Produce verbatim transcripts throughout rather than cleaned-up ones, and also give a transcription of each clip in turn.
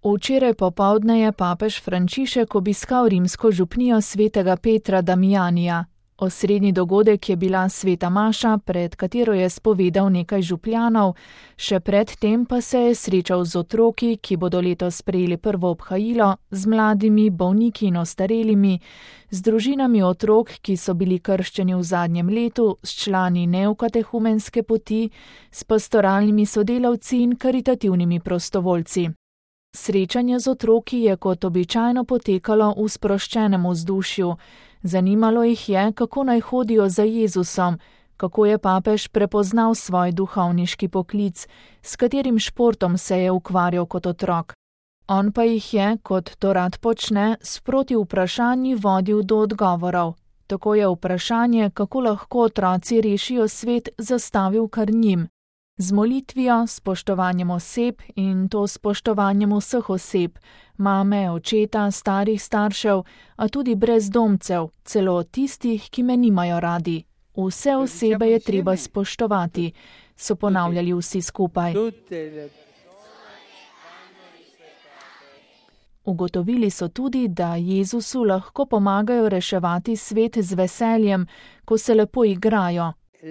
Včeraj popoldne je papež Frančišek obiskal rimsko župnijo svetega Petra Damijanija. Osrednji dogodek je bila sveta maša, pred katero je spovedal nekaj župljanov, še pred tem pa se je srečal z otroki, ki bodo letos sprejeli prvo obhajilo, z mladimi, bolniki in ostarelimi, z družinami otrok, ki so bili krščeni v zadnjem letu, s člani neokatehumenske poti, s pastoralnimi sodelavci in karitativnimi prostovoljci. Srečanje z otroki je kot običajno potekalo v sproščenem vzdušju. Zanimalo jih je, kako naj hodijo za Jezusom, kako je papež prepoznal svoj duhovniški poklic, s katerim športom se je ukvarjal kot otrok. On pa jih je, kot to rad počne, sproti vprašanji vodil do odgovorov. Tako je vprašanje, kako lahko otroci rešijo svet, zastavil kar njim. Z molitvijo, spoštovanjem oseb in to spoštovanjem vseh oseb, mame, očeta, starih staršev, a tudi brezdomcev, celo tistih, ki me nimajo radi. Vse osebe je treba spoštovati, so ponavljali vsi skupaj. Ugotovili so tudi, da Jezusu lahko pomagajo reševati svet z veseljem, ko se lepo igrajo.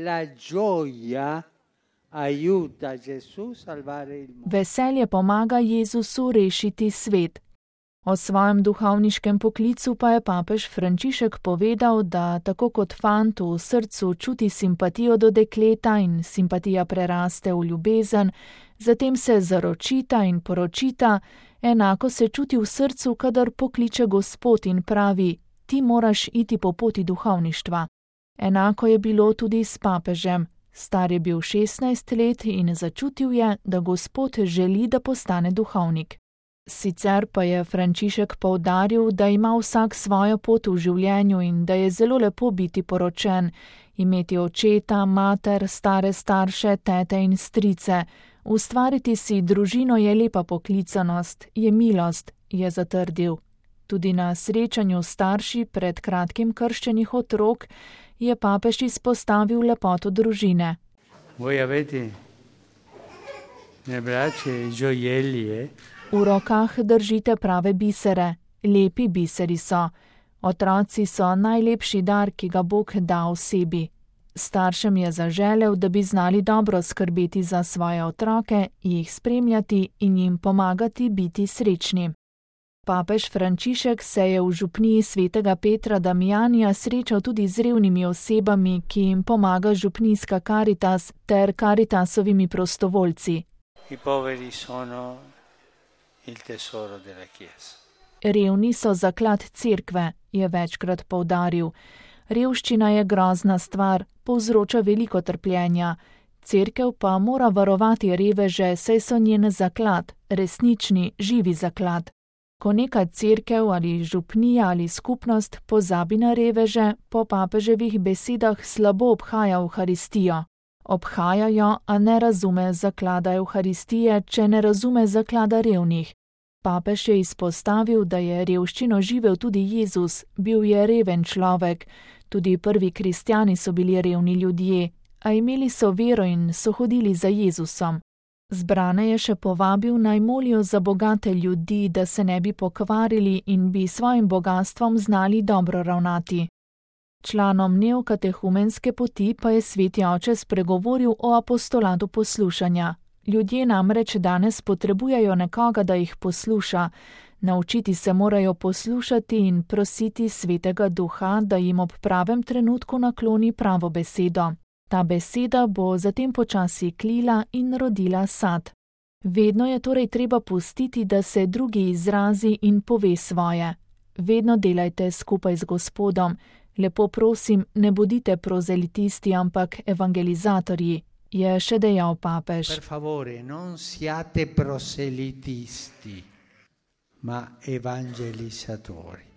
Veselje pomaga Jezusu rešiti svet. O svojem duhovniškem poklicu pa je papež Frančišek povedal, da tako kot fant v srcu čuti simpatijo do dekleta in simpatija preraste v ljubezen, zatem se zaročita in poročita, enako se čuti v srcu, kadar pokliče Gospod in pravi: ti moraš iti po poti duhovništva. Enako je bilo tudi s papežem. Star je bil šestnajst let in začutil je, da Gospod želi, da postane duhovnik. Sicer pa je Frančišek poudaril, da ima vsak svojo pot v življenju in da je zelo lepo biti poročen, imeti očeta, mater, stare starše, tete in strice. Ustvariti si družino je lepa poklicanost, je milost, je zatrdil. Tudi na srečanju starši pred kratkim krščenih otrok je papež izpostavil lepoto družine. V rokah držite prave bisere, lepi biseri so. Otroci so najlepši dar, ki ga Bog da osebi. Staršem je zaželel, da bi znali dobro skrbeti za svoje otroke, jih spremljati in jim pomagati biti srečni. Papež Frančišek se je v župniji svetega Petra Damijanija srečal tudi z revnimi osebami, ki jim pomaga župnijska Karitas ter Karitasovimi prostovoljci. Revni so zaklad cerkve, je večkrat poudaril. Revščina je grozna stvar, povzroča veliko trpljenja. Cerkev pa mora varovati reveže, saj so njen zaklad, resnični, živi zaklad. Ko neka cerkev ali župnija ali skupnost pozabi na reveže, po papeževih besedah slabo obhaja Evharistijo. Obhajajo, a ne razume zaklada Evharistije, če ne razume zaklada revnih. Papež je izpostavil, da je revščino živel tudi Jezus, bil je reven človek. Tudi prvi kristjani so bili revni ljudje, a imeli so vero in so hodili za Jezusom. Zbrane je še povabil, naj molijo za bogate ljudi, da se ne bi pokvarili in bi svojim bogastvom znali dobro ravnati. Članom neokatehumenske poti pa je sveti oče spregovoril o apostolatu poslušanja. Ljudje namreč danes potrebujejo nekoga, da jih posluša. Naučiti se morajo poslušati in prositi svetega duha, da jim ob pravem trenutku nakloni pravo besedo. Ta beseda bo zatem počasi klila in rodila sad. Vedno je torej treba pustiti, da se drugi izrazi in pove svoje. Vedno delajte skupaj z Gospodom. Lepo prosim, ne bodite prozelitisti, ampak evangelizatorji, je še dejal papež. Per favore, non siate proselitisti, ma evangelizzatori.